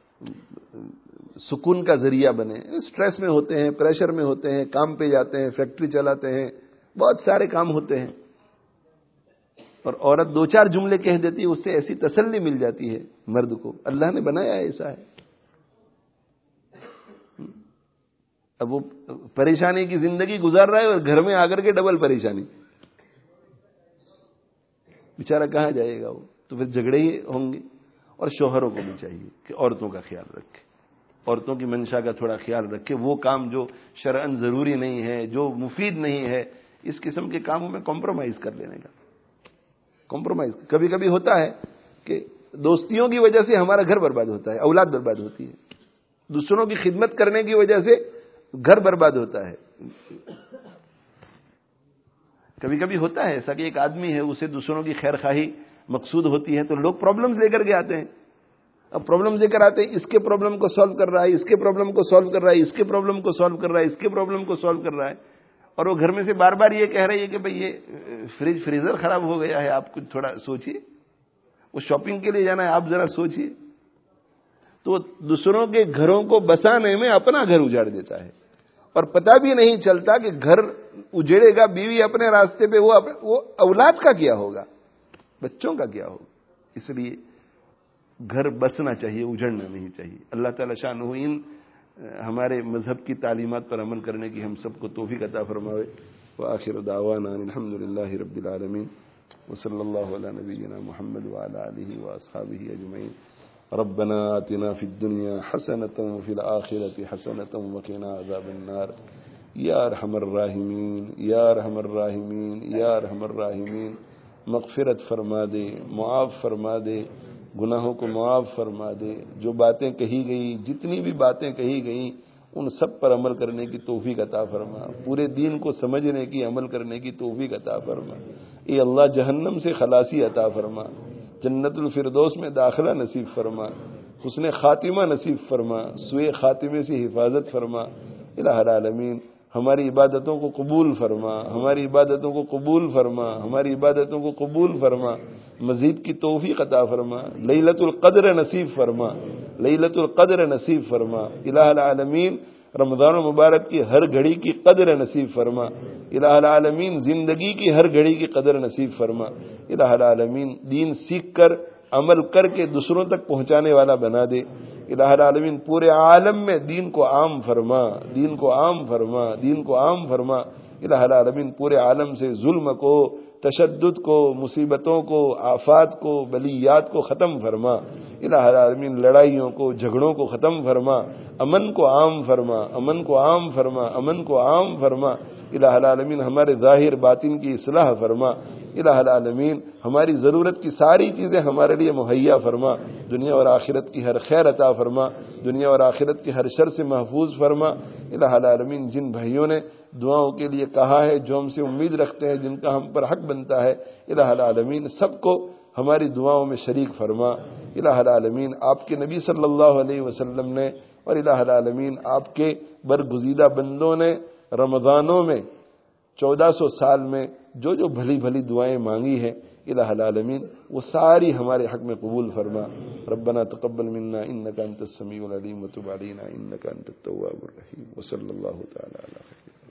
سکون کا ذریعہ بنے۔ سٹریس میں ہوتے ہیں، پریشر میں ہوتے ہیں، کام پہ جاتے ہیں، فیکٹری چلاتے ہیں، بہت سارے کام ہوتے ہیں، اور عورت دو چار جملے کہہ دیتی ہے، اس سے ایسی تسلی مل جاتی ہے مرد کو۔ اللہ نے بنایا ایسا ہے۔ اب وہ پریشانی کی زندگی گزار رہا ہے اور گھر میں آ کر کے ڈبل پریشانی، بیچارہ کہاں جائے گا وہ؟ تو پھر جھگڑے ہی ہوں گے۔ اور شوہروں کو بھی چاہیے کہ عورتوں کا خیال رکھے، عورتوں کی منشا کا تھوڑا خیال رکھے، وہ کام جو شرعاً ضروری نہیں ہے، جو مفید نہیں ہے، اس قسم کے کاموں میں کمپرومائز کر لینے کا۔ کمپرومائز کبھی کبھی ہوتا ہے کہ دوستیوں کی وجہ سے ہمارا گھر برباد ہوتا ہے، اولاد برباد ہوتی ہے، دوسروں کی خدمت کرنے کی وجہ سے گھر برباد ہوتا ہے۔ کبھی کبھی ہوتا ہے ایسا کہ ایک آدمی ہے، اسے دوسروں کی خیر خواہی مقصود ہوتی ہے، تو لوگ پرابلمز لے کر کے آتے ہیں۔ اب پرابلمز لے کر آتے ہیں، اس کے پرابلم کو سالو کر رہا ہے، اس کے پرابلم کو سالو کر رہا ہے، اس کے پرابلم کو سالو کر رہا ہے، اس کے پرابلم کو سالو کر رہا ہے، اور وہ گھر میں سے بار بار یہ کہہ رہی ہے کہ بھئی یہ فریج فریزر خراب ہو گیا ہے، آپ کچھ تھوڑا سوچئے، وہ شاپنگ کے لیے جانا ہے، آپ ذرا سوچئے۔ تو دوسروں کے گھروں کو بسانے میں اپنا گھر اجاڑ دیتا ہے، اور پتہ بھی نہیں چلتا کہ گھر اجڑے گا، بیوی اپنے راستے پہ، وہ وہ اولاد کا کیا ہوگا، بچوں کا کیا ہوگا۔ اس لیے گھر بسنا چاہیے، اجڑنا نہیں چاہیے۔ اللہ تعالیٰ شانہ ان ہمارے مذہب کی تعلیمات پر عمل کرنے کی ہم سب کو توفیق عطا فرماوے۔ وآخر دعوانا الحمد للہ رب العالمین، وصلی اللہ علی نبینا محمد وعلی آلہ واصحابہ اجمعین۔ ربنا آتنا فی الدنیا حسنۃ وفی الآخرۃ حسنۃ وقنا عذاب النار۔ یا ارحم الراحمین، یا ارحم الراحمین، یا ارحم الراحمین، مغفرت فرما دے، معاف فرما دے، گناہوں کو معاف فرما دے۔ جو باتیں کہی گئی، جتنی بھی باتیں کہی گئیں، ان سب پر عمل کرنے کی توفیق عطا فرما، پورے دین کو سمجھنے کی، عمل کرنے کی توفیق عطا فرما۔ اے اللہ جہنم سے خلاصی عطا فرما، جنت الفردوس میں داخلہ نصیب فرما، حسن خاتمہ نصیب فرما، سوء خاتمے سے حفاظت فرما۔ الہ العالمین ہماری عبادتوں کو قبول فرما، ہماری عبادتوں کو قبول فرما، ہماری عبادتوں کو قبول فرما، مزید کی توفیق عطا فرما، لیلۃ القدر نصیب فرما، لیلۃ القدر نصیب فرما۔ الہ العالمین رمضان مبارک کی ہر گھڑی کی قدر نصیب فرما، الہ العالمین زندگی کی ہر گھڑی کی قدر نصیب فرما۔ الہ العالمین دین سیکھ کر عمل کر کے دوسروں تک پہنچانے والا بنا دے۔ الہ العالمین پورے عالم میں دین کو عام فرما، دین کو عام فرما، دین کو عام فرما۔ الہ العالمین پورے عالم سے ظلم کو، تشدد کو، مصیبتوں کو، آفات کو، بلیات کو ختم فرما۔ الہ العالمین لڑائیوں کو، جھگڑوں کو ختم فرما، امن کو عام فرما، امن کو عام فرما، امن کو عام فرما۔ الہ العالمین ہمارے ظاہر باطن کی اصلاح فرما۔ الہ العالمین ہماری ضرورت کی ساری چیزیں ہمارے لیے مہیا فرما، دنیا اور آخرت کی ہر خیر عطا فرما، دنیا اور آخرت کی ہر شر سے محفوظ فرما۔ الہ العالمین جن بھائیوں نے دعاؤں کے لیے کہا ہے، جو ہم سے امید رکھتے ہیں، جن کا ہم پر حق بنتا ہے، الہ العالمین سب کو ہماری دعاؤں میں شریک فرما۔ الہ العالمین آپ کے نبی صلی اللہ علیہ وسلم نے اور الہ العالمین آپ کے برگزیدہ بندوں نے رمضانوں میں چودہ سو سال میں جو جو بھلی بھلی دعائیں مانگی ہیں، الہ العالمین وہ ساری ہمارے حق میں قبول فرما۔ ربنا تقبل منا انک انت السمیع العلیم وتب علینا انک انت التواب الرحیم، وصلی اللہ تعالی علی خیر۔